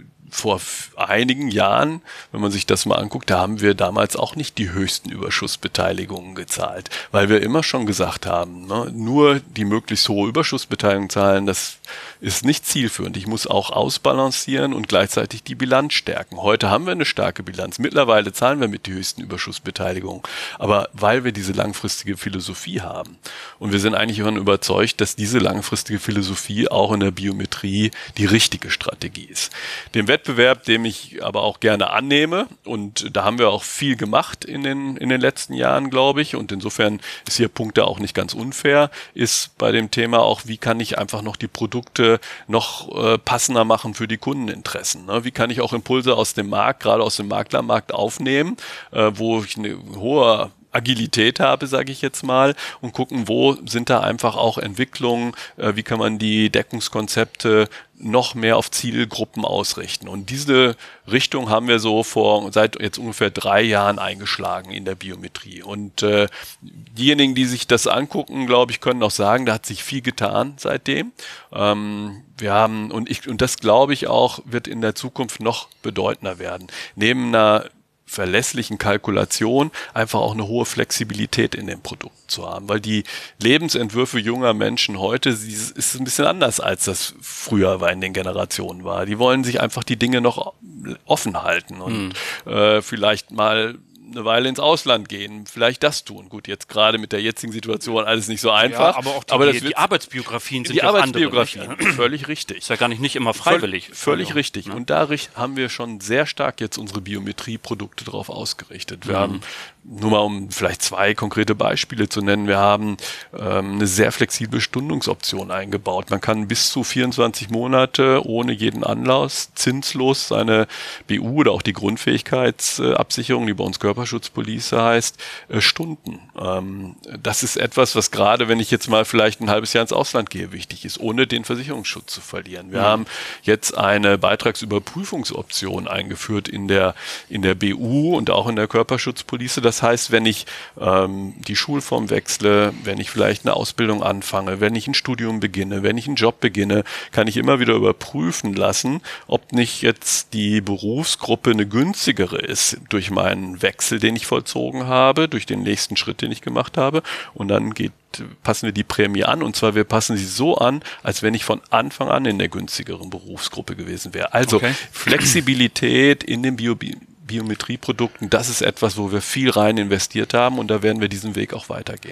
vor einigen Jahren, wenn man sich das mal anguckt, da haben wir damals auch nicht die höchsten Überschussbeteiligungen gezahlt, weil wir immer schon gesagt haben, ne, nur die möglichst hohe Überschussbeteiligung zahlen, das ist nicht zielführend. Ich muss auch ausbalancieren und gleichzeitig die Bilanz stärken. Heute haben wir eine starke Bilanz. Mittlerweile zahlen wir mit die höchsten Überschussbeteiligungen. Aber weil wir diese langfristige Philosophie haben, und wir sind eigentlich davon überzeugt, dass diese langfristige Philosophie auch in der Biometrie die richtige Strategie ist. Den Wettbewerb, den ich aber auch gerne annehme, und da haben wir auch viel gemacht in den, in den letzten Jahren, glaube ich, und insofern ist hier Punkte auch nicht ganz unfair, ist bei dem Thema auch, wie kann ich einfach noch die Produkte noch äh, passender machen für die Kundeninteressen. Ne? Wie kann ich auch Impulse aus dem Markt, gerade aus dem Maklermarkt aufnehmen, äh, wo ich eine hohe Agilität habe, sage ich jetzt mal, und gucken, wo sind da einfach auch Entwicklungen, äh, wie kann man die Deckungskonzepte noch mehr auf Zielgruppen ausrichten. Und diese Richtung haben wir so vor seit jetzt ungefähr drei Jahren eingeschlagen in der Biometrie. Und äh, diejenigen, die sich das angucken, glaube ich, können auch sagen, da hat sich viel getan seitdem. Ähm, wir haben, und ich, und das glaube ich auch, wird in der Zukunft noch bedeutender werden. Neben einer verlässlichen Kalkulation einfach auch eine hohe Flexibilität in dem Produkt zu haben, weil die Lebensentwürfe junger Menschen heute ist ein bisschen anders, als das früher war in den Generationen war. Die wollen sich einfach die Dinge noch offen halten und mhm. äh, vielleicht mal eine Weile ins Ausland gehen, vielleicht das tun. Gut, jetzt gerade mit der jetzigen Situation alles nicht so einfach. Ja, aber auch die, aber das die, die Arbeitsbiografien sind die ja Arbeitsbiografien, andere, völlig richtig. Ist ja gar nicht, nicht immer freiwillig. Völlig, völlig also, richtig. Ne? Und da haben wir schon sehr stark jetzt unsere Biometrieprodukte drauf ausgerichtet. Wir mhm. haben, nur mal um vielleicht zwei konkrete Beispiele zu nennen, wir haben ähm, eine sehr flexible Stundungsoption eingebaut. Man kann bis zu vierundzwanzig Monate ohne jeden Anlass zinslos seine B U oder auch die Grundfähigkeitsabsicherung, die bei uns Körperschutzpolice heißt, äh, Stunden. Ähm, das ist etwas, was gerade, wenn ich jetzt mal vielleicht ein halbes Jahr ins Ausland gehe, wichtig ist, ohne den Versicherungsschutz zu verlieren. Wir mhm. haben jetzt eine Beitragsüberprüfungsoption eingeführt in der, in der B U und auch in der Körperschutzpolice. Das heißt, wenn ich ähm, die Schulform wechsle, wenn ich vielleicht eine Ausbildung anfange, wenn ich ein Studium beginne, wenn ich einen Job beginne, kann ich immer wieder überprüfen lassen, ob nicht jetzt die Berufsgruppe eine günstigere ist durch meinen Wechsel, den ich vollzogen habe, durch den nächsten Schritt, den ich gemacht habe. Und dann geht, passen wir die Prämie an, und zwar wir passen sie so an, als wenn ich von Anfang an in der günstigeren Berufsgruppe gewesen wäre. Also okay. Flexibilität in den Bio Biometrieprodukten, das ist etwas, wo wir viel rein investiert haben, und da werden wir diesen Weg auch weitergehen.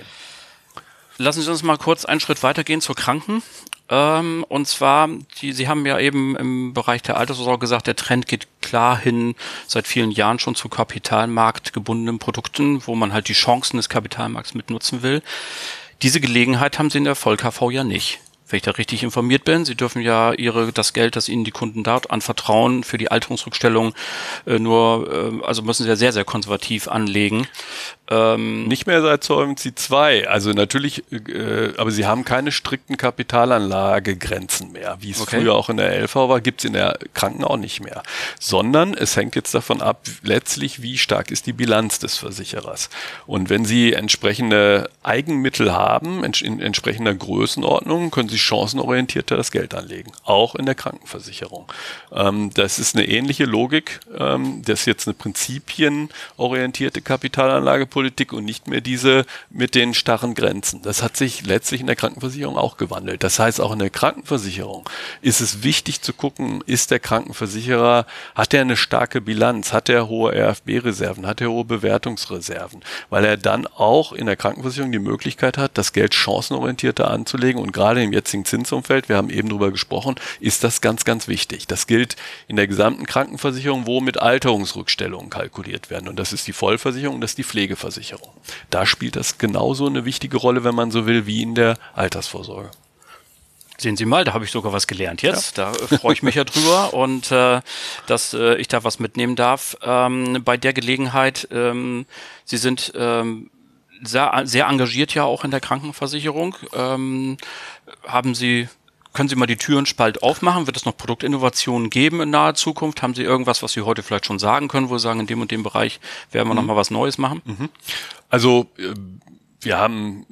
Lassen Sie uns mal kurz einen Schritt weitergehen zur Kranken. Ähm, und zwar, die, Sie haben ja eben im Bereich der Altersvorsorge gesagt, der Trend geht klar hin seit vielen Jahren schon zu kapitalmarktgebundenen Produkten, wo man halt die Chancen des Kapitalmarkts mitnutzen will. Diese Gelegenheit haben Sie in der Voll K V ja nicht. Wenn ich da richtig informiert bin, Sie dürfen ja ihre das Geld, das Ihnen die Kunden dort anvertrauen, für die Alterungsrückstellung äh, nur, äh, also müssen Sie ja sehr, sehr konservativ anlegen. Ähm, Nicht mehr seit Solvency zwei. Also natürlich, äh, aber sie haben keine strikten Kapitalanlagegrenzen mehr. Wie es Okay. früher auch in der L V war, gibt es in der Kranken auch nicht mehr. Sondern es hängt jetzt davon ab, letztlich, wie stark ist die Bilanz des Versicherers. Und wenn sie entsprechende Eigenmittel haben, in entsprechender Größenordnung, können sie chancenorientierter das Geld anlegen. Auch in der Krankenversicherung. Ähm, das ist eine ähnliche Logik. Ähm, das ist jetzt eine prinzipienorientierte Kapitalanlagepolitik und nicht mehr diese mit den starren Grenzen. Das hat sich letztlich in der Krankenversicherung auch gewandelt. Das heißt, auch in der Krankenversicherung ist es wichtig zu gucken, ist der Krankenversicherer, hat er eine starke Bilanz, hat er hohe R F B-Reserven, hat er hohe Bewertungsreserven, weil er dann auch in der Krankenversicherung die Möglichkeit hat, das Geld chancenorientierter anzulegen und gerade im jetzigen Zinsumfeld, wir haben eben drüber gesprochen, ist das ganz, ganz wichtig. Das gilt in der gesamten Krankenversicherung, wo mit Alterungsrückstellungen kalkuliert werden und das ist die Vollversicherung und das ist die Pflegeversicherung. Da spielt das genauso eine wichtige Rolle, wenn man so will, wie in der Altersvorsorge. Sehen Sie mal, da habe ich sogar was gelernt jetzt. Ja. Da äh, freue ich mich ja drüber und äh, dass äh, ich da was mitnehmen darf. Ähm, bei der Gelegenheit, ähm, Sie sind ähm, sehr, sehr engagiert ja auch in der Krankenversicherung. Ähm, haben Sie Können Sie mal die Türen spalt aufmachen? Wird es noch Produktinnovationen geben in naher Zukunft? Haben Sie irgendwas, was Sie heute vielleicht schon sagen können, wo Sie sagen, in dem und dem Bereich werden wir mhm. noch mal was Neues machen? Mhm. Also wir haben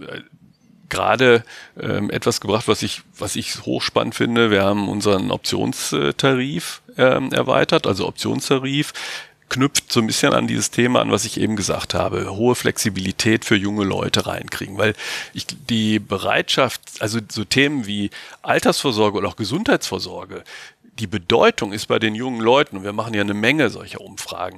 gerade ähm, etwas gebracht, was ich, was ich hochspannend finde. Wir haben unseren Optionstarif ähm, erweitert, also Optionstarif knüpft so ein bisschen an dieses Thema an, was ich eben gesagt habe, hohe Flexibilität für junge Leute reinkriegen, weil ich die Bereitschaft, also so Themen wie Altersvorsorge oder auch Gesundheitsvorsorge, die Bedeutung ist bei den jungen Leuten, und wir machen ja eine Menge solcher Umfragen,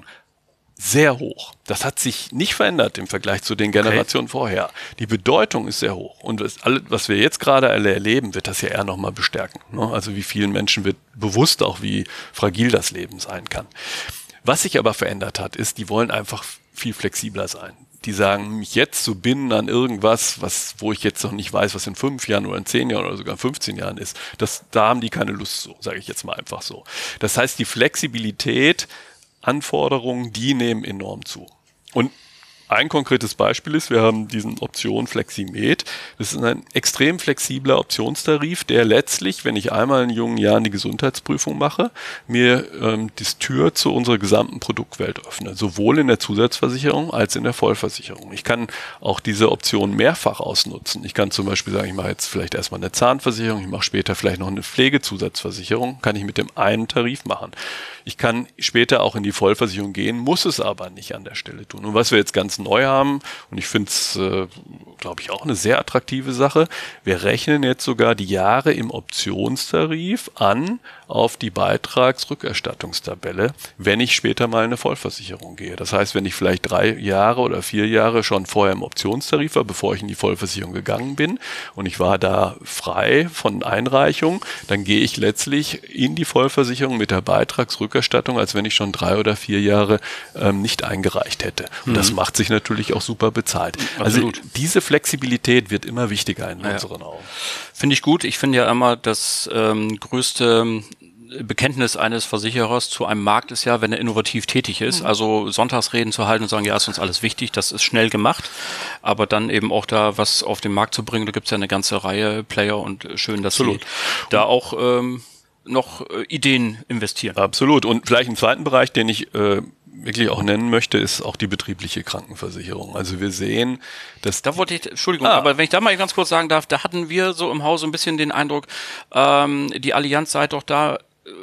sehr hoch. Das hat sich nicht verändert im Vergleich zu den Generationen okay. vorher. Die Bedeutung ist sehr hoch. Und das, was wir jetzt gerade alle erleben, wird das ja eher nochmal bestärken. Also wie vielen Menschen wird bewusst auch, wie fragil das Leben sein kann. Was sich aber verändert hat, ist, die wollen einfach viel flexibler sein. Die sagen, mich jetzt zu binden an irgendwas, was, wo ich jetzt noch nicht weiß, was in fünf Jahren oder in zehn Jahren oder sogar in fünfzehn Jahren ist, das, da haben die keine Lust zu, sage ich jetzt mal einfach so. Das heißt, die Flexibilität, Anforderungen, die nehmen enorm zu. Und ein konkretes Beispiel ist, wir haben diesen Option Fleximed. Das ist ein extrem flexibler Optionstarif, der letztlich, wenn ich einmal in jungen Jahren die Gesundheitsprüfung mache, mir ähm, die Tür zu unserer gesamten Produktwelt öffnet. Sowohl in der Zusatzversicherung als in der Vollversicherung. Ich kann auch diese Option mehrfach ausnutzen. Ich kann zum Beispiel sagen, ich mache jetzt vielleicht erstmal eine Zahnversicherung, ich mache später vielleicht noch eine Pflegezusatzversicherung, kann ich mit dem einen Tarif machen. Ich kann später auch in die Vollversicherung gehen, muss es aber nicht an der Stelle tun. Und was wir jetzt ganz neu haben, und ich finde es, äh, glaube ich, auch eine sehr attraktive Sache, wir rechnen jetzt sogar die Jahre im Optionstarif an auf die Beitragsrückerstattungstabelle, wenn ich später mal in eine Vollversicherung gehe. Das heißt, wenn ich vielleicht drei Jahre oder vier Jahre schon vorher im Optionstarif war, bevor ich in die Vollversicherung gegangen bin und ich war da frei von Einreichung, dann gehe ich letztlich in die Vollversicherung mit der Beitragsrückerstattung, als wenn ich schon drei oder vier Jahre ähm, nicht eingereicht hätte. Und mhm. das macht sich natürlich auch super bezahlt. Absolut. Also diese Flexibilität wird immer wichtiger in ja. unseren Augen. Finde ich gut. Ich finde ja immer, das ähm, größte Bekenntnis eines Versicherers zu einem Markt ist ja, wenn er innovativ tätig ist. Mhm. Also Sonntagsreden zu halten und sagen, ja, ist uns alles wichtig, das ist schnell gemacht. Aber dann eben auch da was auf den Markt zu bringen, da gibt es ja eine ganze Reihe Player und schön, dass Absolut. Sie da auch ähm, noch äh, Ideen investieren. Absolut. Und vielleicht einen zweiten Bereich, den ich äh, wirklich auch nennen möchte, ist auch die betriebliche Krankenversicherung. Also wir sehen, dass... Da wollte ich, Entschuldigung, ah. aber wenn ich da mal ganz kurz sagen darf, da hatten wir so im Hause ein bisschen den Eindruck, ähm, die Allianz sei doch da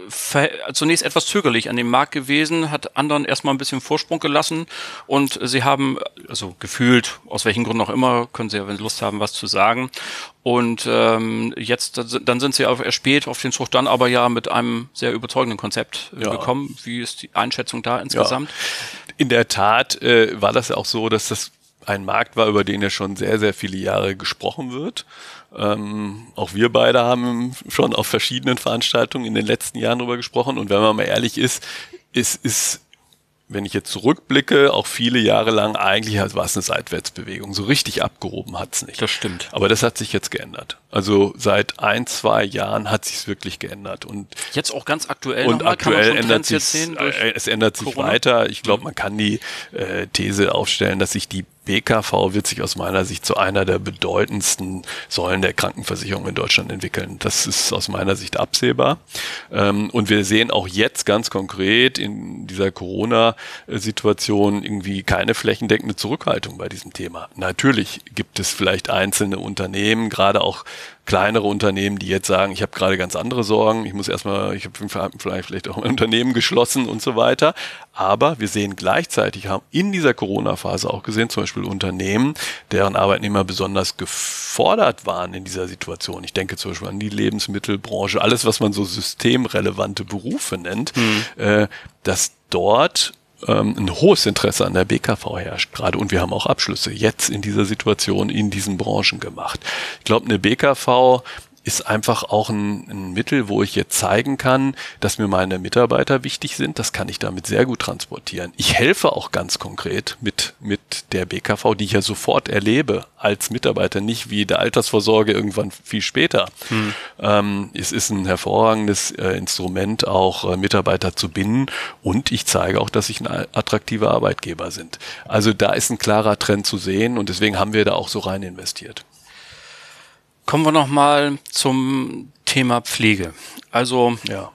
zunächst etwas zögerlich an dem Markt gewesen, hat anderen erstmal ein bisschen Vorsprung gelassen und sie haben, also gefühlt, aus welchen Gründen auch immer, können sie ja, wenn sie Lust haben, was zu sagen. Und ähm, jetzt, dann sind sie auch erst spät auf den Zug dann aber ja mit einem sehr überzeugenden Konzept ja. gekommen. Wie ist die Einschätzung da insgesamt? Ja. In der Tat äh, war das ja auch so, dass das ein Markt war, über den ja schon sehr, sehr viele Jahre gesprochen wird. Ähm, auch wir beide haben schon auf verschiedenen Veranstaltungen in den letzten Jahren darüber gesprochen. Und wenn man mal ehrlich ist, es ist, wenn ich jetzt zurückblicke, auch viele Jahre lang eigentlich war es eine Seitwärtsbewegung. So richtig abgehoben hat es nicht. Das stimmt. Aber das hat sich jetzt geändert. Also seit ein, zwei Jahren hat sich es wirklich geändert. Und jetzt auch ganz aktuell Und nochmal, aktuell ändert sich es ändert sich Corona? weiter. Ich glaube, man kann die äh, These aufstellen, dass sich die B K V wird sich aus meiner Sicht zu einer der bedeutendsten Säulen der Krankenversicherung in Deutschland entwickeln. Das ist aus meiner Sicht absehbar. Und wir sehen auch jetzt ganz konkret in dieser Corona-Situation irgendwie keine flächendeckende Zurückhaltung bei diesem Thema. Natürlich gibt es vielleicht einzelne Unternehmen, gerade auch kleinere Unternehmen, die jetzt sagen, ich habe gerade ganz andere Sorgen, ich muss erstmal, ich habe vielleicht, vielleicht auch ein Unternehmen geschlossen und so weiter. Aber wir sehen gleichzeitig, haben in dieser Corona-Phase auch gesehen, zum Beispiel Unternehmen, deren Arbeitnehmer besonders gefordert waren in dieser Situation. Ich denke zum Beispiel an die Lebensmittelbranche, alles, was man so systemrelevante Berufe nennt, mhm. äh, dass dort ein hohes Interesse an der B K V herrscht gerade und wir haben auch Abschlüsse jetzt in dieser Situation in diesen Branchen gemacht. Ich glaube, eine B K V ist einfach auch ein, ein Mittel, wo ich jetzt zeigen kann, dass mir meine Mitarbeiter wichtig sind. Das kann ich damit sehr gut transportieren. Ich helfe auch ganz konkret mit, mit der B K V, die ich ja sofort erlebe als Mitarbeiter, nicht wie der Altersvorsorge irgendwann viel später. Hm. Ähm, es ist ein hervorragendes äh, Instrument, auch äh, Mitarbeiter zu binden und ich zeige auch, dass ich ein attraktiver Arbeitgeber sind. Also da ist ein klarer Trend zu sehen und deswegen haben wir da auch so rein investiert. Kommen wir nochmal zum Thema Pflege. Also, ja.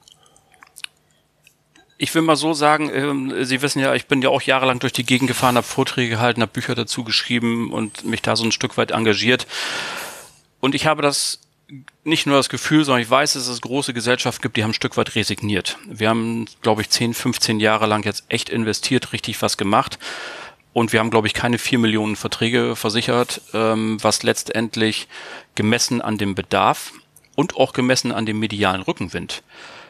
Ich will mal so sagen, äh, Sie wissen ja, ich bin ja auch jahrelang durch die Gegend gefahren, habe Vorträge gehalten, habe Bücher dazu geschrieben und mich da so ein Stück weit engagiert. Und ich habe das nicht nur das Gefühl, sondern ich weiß, dass es große Gesellschaften gibt, die haben ein Stück weit resigniert. Wir haben, glaube ich, zehn, fünfzehn Jahre lang jetzt echt investiert, richtig was gemacht. Und wir haben, glaube ich, keine vier Millionen Verträge versichert, ähm, was letztendlich gemessen an dem Bedarf und auch gemessen an dem medialen Rückenwind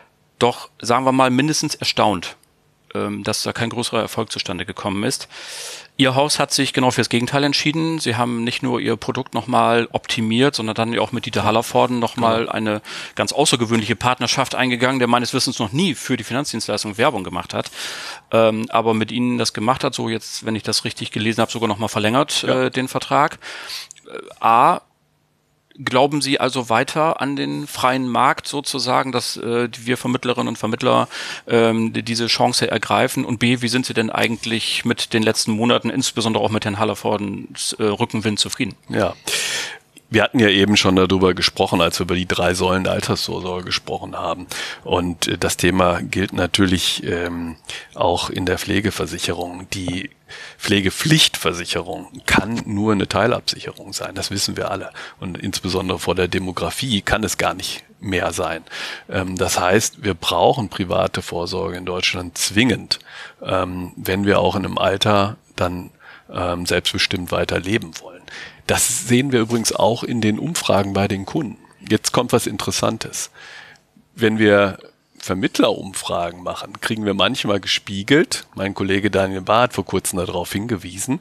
doch, sagen wir mal, mindestens erstaunt, ähm, dass da kein größerer Erfolg zustande gekommen ist. Ihr Haus hat sich genau fürs Gegenteil entschieden. Sie haben nicht nur Ihr Produkt nochmal optimiert, sondern dann auch mit Dieter Hallervorden nochmal genau. eine ganz außergewöhnliche Partnerschaft eingegangen, der meines Wissens noch nie für die Finanzdienstleistung Werbung gemacht hat, ähm, aber mit Ihnen das gemacht hat, so jetzt, wenn ich das richtig gelesen habe, sogar nochmal verlängert, ja. äh, den Vertrag. Äh, A, glauben Sie also weiter an den freien Markt sozusagen, dass äh, wir Vermittlerinnen und Vermittler ähm, die, diese Chance ergreifen? Und B, wie sind Sie denn eigentlich mit den letzten Monaten, insbesondere auch mit Herrn Hallervordens äh, Rückenwind zufrieden? Ja. Wir hatten ja eben schon darüber gesprochen, als wir über die drei Säulen der Altersvorsorge gesprochen haben. Und äh, das Thema gilt natürlich ähm, auch in der Pflegeversicherung. Die Pflegepflichtversicherung kann nur eine Teilabsicherung sein, das wissen wir alle. Und insbesondere vor der Demografie kann es gar nicht mehr sein. Ähm, das heißt, wir brauchen private Vorsorge in Deutschland zwingend, ähm, wenn wir auch in einem Alter dann ähm, selbstbestimmt weiter leben wollen. Das sehen wir übrigens auch in den Umfragen bei den Kunden. Jetzt kommt was Interessantes. Wenn wir Vermittlerumfragen machen, kriegen wir manchmal gespiegelt, mein Kollege Daniel Bahr hat vor kurzem darauf hingewiesen,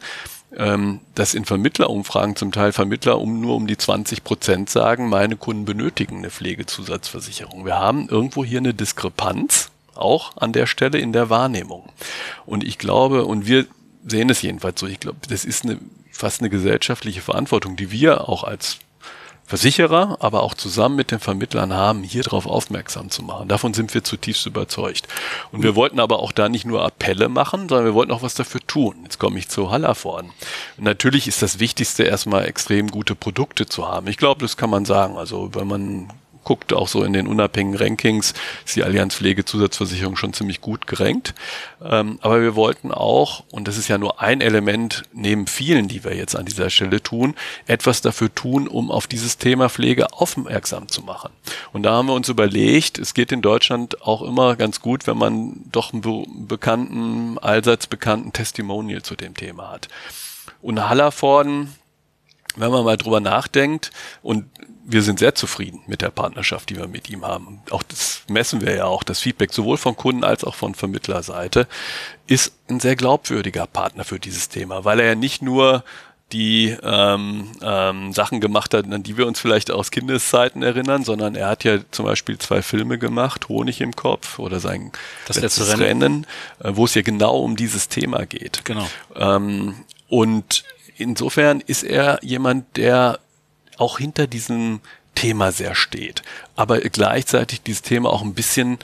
dass in Vermittlerumfragen zum Teil Vermittler um nur um die zwanzig Prozent sagen, meine Kunden benötigen eine Pflegezusatzversicherung. Wir haben irgendwo hier eine Diskrepanz, auch an der Stelle in der Wahrnehmung. Und ich glaube, und wir sehen es jedenfalls so, ich glaube, das ist eine, fast eine gesellschaftliche Verantwortung, die wir auch als Versicherer, aber auch zusammen mit den Vermittlern haben, hier darauf aufmerksam zu machen. Davon sind wir zutiefst überzeugt. Und wir wollten aber auch da nicht nur Appelle machen, sondern wir wollten auch was dafür tun. Jetzt komme ich zu Hallervorden. Natürlich ist das Wichtigste erstmal extrem gute Produkte zu haben. Ich glaube, das kann man sagen. Also wenn man guckt, auch so in den unabhängigen Rankings, ist die Allianz Pflegezusatzversicherung schon ziemlich gut gerankt. Ähm, aber wir wollten auch, und das ist ja nur ein Element neben vielen, die wir jetzt an dieser Stelle tun, etwas dafür tun, um auf dieses Thema Pflege aufmerksam zu machen. Und da haben wir uns überlegt, es geht in Deutschland auch immer ganz gut, wenn man doch einen be- bekannten, allseits bekannten Testimonial zu dem Thema hat. Und Hallervorden, wenn man mal drüber nachdenkt, und wir sind sehr zufrieden mit der Partnerschaft, die wir mit ihm haben. Auch das messen wir ja auch. Das Feedback sowohl von Kunden als auch von Vermittlerseite ist ein sehr glaubwürdiger Partner für dieses Thema, weil er ja nicht nur die ähm, ähm, Sachen gemacht hat, an die wir uns vielleicht aus Kindeszeiten erinnern, sondern er hat ja zum Beispiel zwei Filme gemacht, Honig im Kopf oder sein das letzte Rennen, Rennen äh, wo es ja genau um dieses Thema geht. Genau. Ähm, und insofern ist er jemand, der auch hinter diesem Thema sehr steht, aber gleichzeitig dieses Thema auch ein bisschen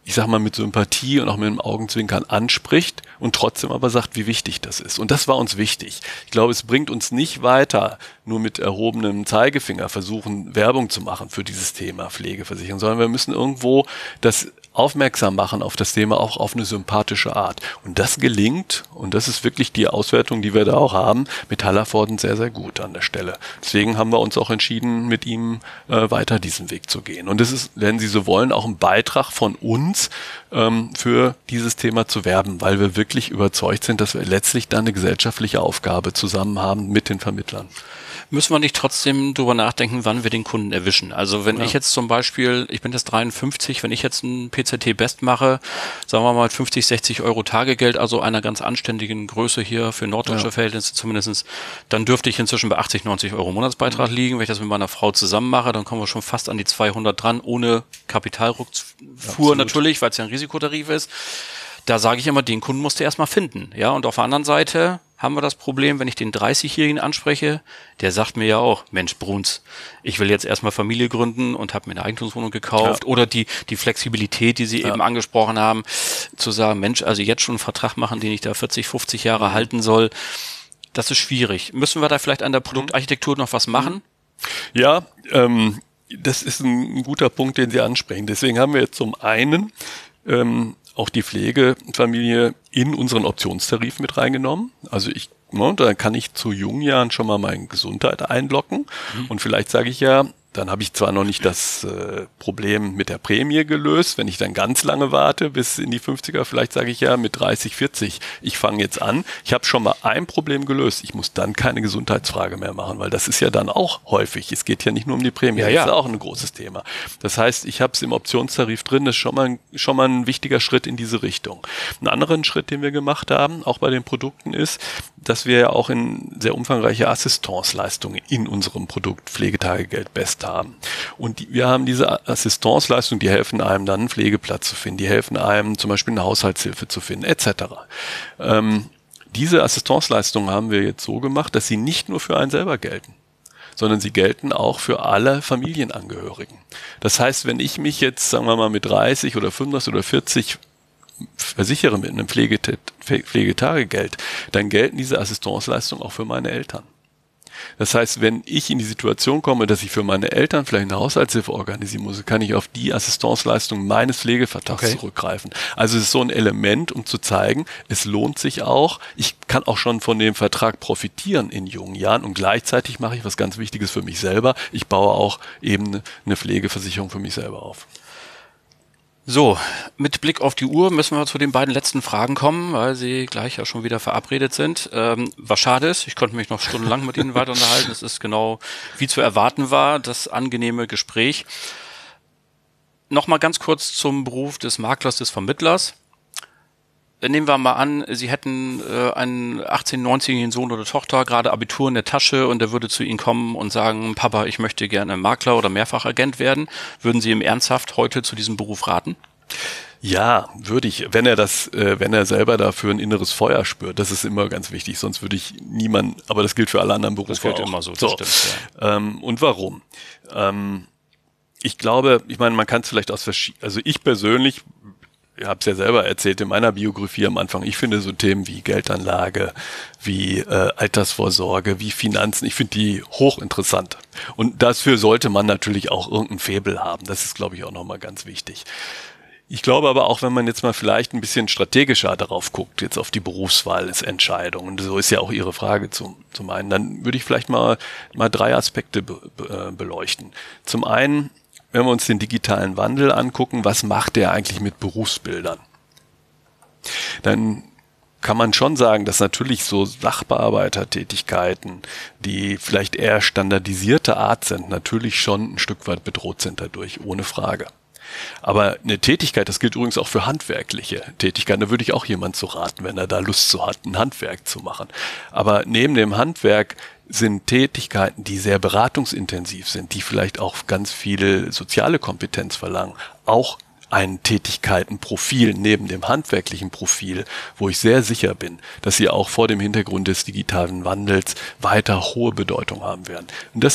ich sag mal, mit Sympathie und auch mit dem Augenzwinkern anspricht und trotzdem aber sagt, wie wichtig das ist. Und das war uns wichtig. Ich glaube, es bringt uns nicht weiter, nur mit erhobenem Zeigefinger versuchen, Werbung zu machen für dieses Thema Pflegeversicherung, sondern wir müssen irgendwo das aufmerksam machen auf das Thema, auch auf eine sympathische Art. Und das gelingt, und das ist wirklich die Auswertung, die wir da auch haben, mit Hallervorden sehr, sehr gut an der Stelle. Deswegen haben wir uns auch entschieden, mit ihm äh, weiter diesen Weg zu gehen. Und es ist, wenn Sie so wollen, auch ein Beitrag von uns ähm, für dieses Thema zu werben, weil wir wirklich überzeugt sind, dass wir letztlich da eine gesellschaftliche Aufgabe zusammen haben mit den Vermittlern. Müssen wir nicht trotzdem drüber nachdenken, wann wir den Kunden erwischen? Also wenn Ja. ich jetzt zum Beispiel, ich bin jetzt dreiundfünfzig, wenn ich jetzt ein P Z T Best mache, sagen wir mal fünfzig, sechzig Euro Tagegeld, also einer ganz anständigen Größe hier für norddeutsche Ja. Verhältnisse zumindest, dann dürfte ich inzwischen bei achtzig, neunzig Euro Monatsbeitrag mhm. liegen. Wenn ich das mit meiner Frau zusammen mache, dann kommen wir schon fast an die zweihundert dran, ohne Kapitalrückfuhr natürlich, weil es ja ein Risikotarif ist. Da sage ich immer, den Kunden musst du erstmal finden. Ja, und auf der anderen Seite haben wir das Problem, wenn ich den dreißigjährigen anspreche, der sagt mir ja auch, Mensch Bruns, ich will jetzt erstmal Familie gründen und habe mir eine Eigentumswohnung gekauft. Ja. Oder die die Flexibilität, die Sie ja. eben angesprochen haben, zu sagen, Mensch, also jetzt schon einen Vertrag machen, den ich da vierzig, fünfzig Jahre mhm. halten soll, das ist schwierig. Müssen wir da vielleicht an der Produktarchitektur noch was machen? Ja, ähm, das ist ein guter Punkt, den Sie ansprechen. Deswegen haben wir jetzt zum einen ähm, auch die Pflegefamilie in unseren Optionstarif mit reingenommen. Also ich, ne, da kann ich zu jungen Jahren schon mal meine Gesundheit einloggen. Mhm. Und vielleicht sage ich ja, dann habe ich zwar noch nicht das äh, Problem mit der Prämie gelöst, wenn ich dann ganz lange warte bis in die fünfziger, vielleicht sage ich ja mit dreißig, vierzig, ich fange jetzt an. Ich habe schon mal ein Problem gelöst. Ich muss dann keine Gesundheitsfrage mehr machen, weil das ist ja dann auch häufig. Es geht ja nicht nur um die Prämie, ja, das ja. ist auch ein großes Thema. Das heißt, ich habe es im Optionstarif drin, das ist schon mal, schon mal ein wichtiger Schritt in diese Richtung. Einen anderen Schritt, den wir gemacht haben, auch bei den Produkten ist, dass wir ja auch in sehr umfangreiche Assistanceleistungen in unserem Produkt Pflegetagegeld Best haben. Und die, wir haben diese Assistanceleistungen, die helfen einem dann einen Pflegeplatz zu finden, die helfen einem zum Beispiel eine Haushaltshilfe zu finden, et cetera. Ähm, diese Assistanceleistungen haben wir jetzt so gemacht, dass sie nicht nur für einen selber gelten, sondern sie gelten auch für alle Familienangehörigen. Das heißt, wenn ich mich jetzt, sagen wir mal, mit dreißig oder fünfunddreißig oder vierzig versichere mit einem Pfleget- Pflegetagegeld, dann gelten diese Assistanceleistungen auch für meine Eltern. Das heißt, wenn ich in die Situation komme, dass ich für meine Eltern vielleicht eine Haushaltshilfe organisieren muss, kann ich auf die Assistanceleistung meines Pflegevertrags okay. zurückgreifen. Also es ist so ein Element, um zu zeigen, es lohnt sich auch. Ich kann auch schon von dem Vertrag profitieren in jungen Jahren und gleichzeitig mache ich was ganz Wichtiges für mich selber. Ich baue auch eben eine Pflegeversicherung für mich selber auf. So, mit Blick auf die Uhr müssen wir zu den beiden letzten Fragen kommen, weil sie gleich ja schon wieder verabredet sind. Ähm, was schade ist, ich konnte mich noch stundenlang mit Ihnen weiter unterhalten. Es ist genau wie zu erwarten war, das angenehme Gespräch. Nochmal ganz kurz zum Beruf des Maklers, des Vermittlers. Nehmen wir mal an, Sie hätten äh, einen achtzehn-, neunzehnjährigen Sohn oder Tochter, gerade Abitur in der Tasche, und der würde zu Ihnen kommen und sagen, Papa, ich möchte gerne Makler oder Mehrfachagent werden. Würden Sie ihm ernsthaft heute zu diesem Beruf raten? Ja, würde ich, wenn er das, äh, wenn er selber dafür ein inneres Feuer spürt. Das ist immer ganz wichtig, sonst würde ich niemanden, aber das gilt für alle anderen Berufe auch. Das gilt auch. immer so, das so. stimmt. Ja. Ähm, und warum? Ähm, ich glaube, ich meine, man kann es vielleicht aus verschiedenen, also ich persönlich, ich habe es ja selber erzählt in meiner Biografie am Anfang, ich finde so Themen wie Geldanlage, wie äh, Altersvorsorge, wie Finanzen, ich finde die hochinteressant. Und dafür sollte man natürlich auch irgendein Faible haben. Das ist, glaube ich, auch nochmal ganz wichtig. Ich glaube aber auch, wenn man jetzt mal vielleicht ein bisschen strategischer darauf guckt, jetzt auf die Berufswahlentscheidungen, so ist ja auch Ihre Frage zum, zum einen, dann würde ich vielleicht mal, mal drei Aspekte be, be, beleuchten. Zum einen, wenn wir uns den digitalen Wandel angucken, was macht der eigentlich mit Berufsbildern? Dann kann man schon sagen, dass natürlich so Sachbearbeitertätigkeiten, die vielleicht eher standardisierte Art sind, natürlich schon ein Stück weit bedroht sind dadurch, ohne Frage. Aber eine Tätigkeit, das gilt übrigens auch für handwerkliche Tätigkeiten, da würde ich auch jemand zu raten, wenn er da Lust zu hat, ein Handwerk zu machen. Aber neben dem Handwerk sind Tätigkeiten, die sehr beratungsintensiv sind, die vielleicht auch ganz viel soziale Kompetenz verlangen, auch ein Tätigkeitenprofil neben dem handwerklichen Profil, wo ich sehr sicher bin, dass sie auch vor dem Hintergrund des digitalen Wandels weiter hohe Bedeutung haben werden. Und das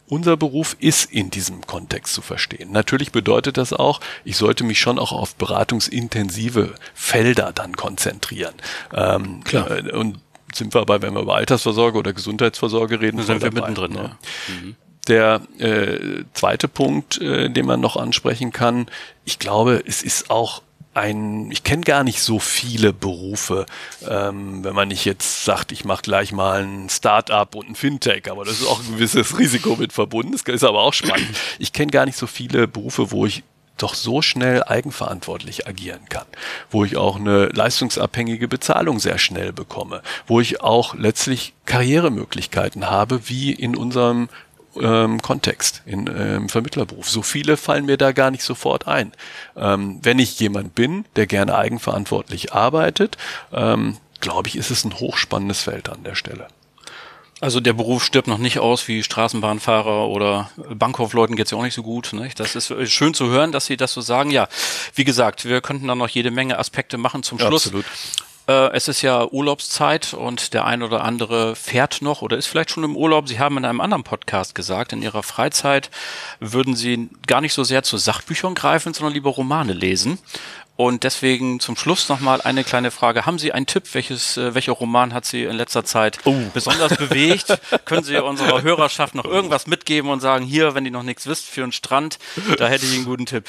unser Beruf ist in diesem Kontext zu verstehen. Natürlich bedeutet das auch, ich sollte mich schon auch auf beratungsintensive Felder dann konzentrieren. Ähm, Klar. Äh, und sind wir aber, wenn wir über Altersvorsorge oder Gesundheitsvorsorge reden, da sind wir dabei, mittendrin. ne? Ja. Mhm. Der äh, zweite Punkt, äh, den man noch ansprechen kann, ich glaube, es ist auch ein, ich kenne gar nicht so viele Berufe, ähm, wenn man nicht jetzt sagt, ich mache gleich mal ein Start-up und ein Fintech, aber das ist auch ein gewisses Risiko mit verbunden, das ist aber auch spannend. Ich kenne gar nicht so viele Berufe, wo ich doch so schnell eigenverantwortlich agieren kann, wo ich auch eine leistungsabhängige Bezahlung sehr schnell bekomme, wo ich auch letztlich Karrieremöglichkeiten habe, wie in unserem ähm, Kontext, in ähm, Vermittlerberuf. So viele fallen mir da gar nicht sofort ein. Ähm, wenn ich jemand bin, der gerne eigenverantwortlich arbeitet, ähm, glaube ich, ist es ein hochspannendes Feld an der Stelle. Also der Beruf stirbt noch nicht aus wie Straßenbahnfahrer oder Bankkaufleuten geht's ja auch nicht so gut. Ne? Das ist schön zu hören, dass Sie das so sagen. Ja, wie gesagt, wir könnten da noch jede Menge Aspekte machen zum Schluss. Absolut. Äh, es ist ja Urlaubszeit und der ein oder andere fährt noch oder ist vielleicht schon im Urlaub. Sie haben in einem anderen Podcast gesagt, in Ihrer Freizeit würden Sie gar nicht so sehr zu Sachbüchern greifen, sondern lieber Romane lesen. Und deswegen zum Schluss nochmal eine kleine Frage. Haben Sie einen Tipp? Welches, äh, welcher Roman hat Sie in letzter Zeit oh. besonders bewegt? Können Sie unserer Hörerschaft noch irgendwas mitgeben und sagen, hier, wenn ihr noch nichts wisst, für einen Strand, da hätte ich einen guten Tipp.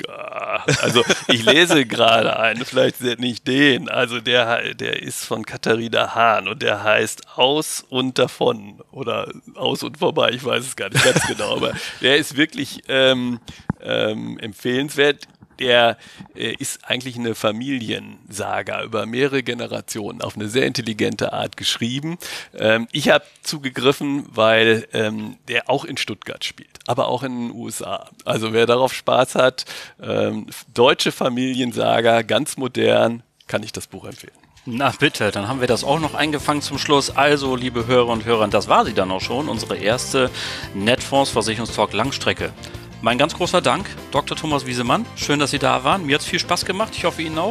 Ja, also ich lese gerade einen, vielleicht nicht den, also der, der ist von Katharina Hahn und der heißt Aus und Davon oder Aus und Vorbei, ich weiß es gar nicht ganz genau, aber der ist wirklich ähm, ähm, empfehlenswert. Der äh, ist eigentlich eine Familiensaga über mehrere Generationen auf eine sehr intelligente Art geschrieben. Ähm, ich habe zugegriffen, weil ähm, der auch in Stuttgart spielt, aber auch in den U S A. Also wer darauf Spaß hat, ähm, deutsche Familiensaga, ganz modern, kann ich das Buch empfehlen. Na bitte, dann haben wir das auch noch eingefangen zum Schluss. Also, liebe Hörer und Hörer, das war sie dann auch schon, unsere erste Netfonds Versicherungstalk Langstrecke. Mein ganz großer Dank, Doktor Thomas Wiesemann. Schön, dass Sie da waren. Mir hat es viel Spaß gemacht. Ich hoffe, Ihnen auch.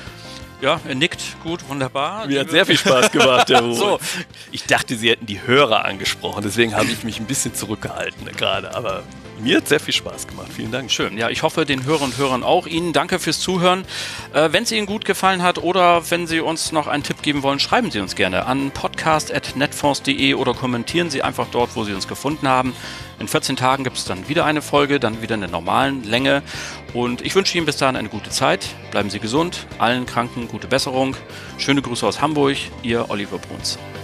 Ja, er nickt. Gut, wunderbar. Mir hat sehr viel Spaß gemacht, Herr Ruhe. So. Ich dachte, Sie hätten die Hörer angesprochen. Deswegen habe ich mich ein bisschen zurückgehalten gerade. Aber mir hat sehr viel Spaß gemacht. Vielen Dank. Schön. Ja, ich hoffe, den Hörern und Hörern auch. Ihnen danke fürs Zuhören. Äh, wenn es Ihnen gut gefallen hat oder wenn Sie uns noch einen Tipp geben wollen, schreiben Sie uns gerne an podcast at netfonds punkt de oder kommentieren Sie einfach dort, wo Sie uns gefunden haben. In vierzehn Tagen gibt es dann wieder eine Folge, dann wieder in der normalen Länge. Und ich wünsche Ihnen bis dahin eine gute Zeit. Bleiben Sie gesund. Allen Kranken gute Besserung. Schöne Grüße aus Hamburg. Ihr Oliver Bruns.